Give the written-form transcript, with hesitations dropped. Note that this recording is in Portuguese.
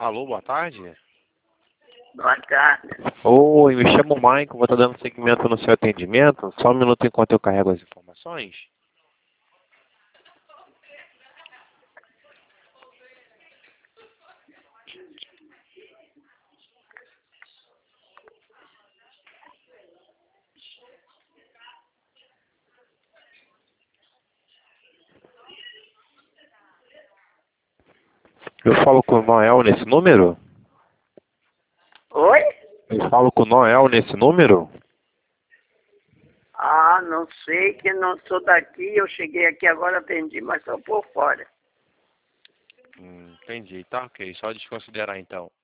Alô, boa tarde. Boa tarde. Oi, me chamo Maicon, vou estar dando seguimento no seu atendimento. Só um minuto enquanto eu carrego as informações. Eu falo com o Noel nesse número? Oi? Eu falo com o Noel nesse número? Ah, não sei, que não sou daqui. Eu cheguei aqui agora, atendi, mas estou por fora. Entendi, tá ok. Só desconsiderar então.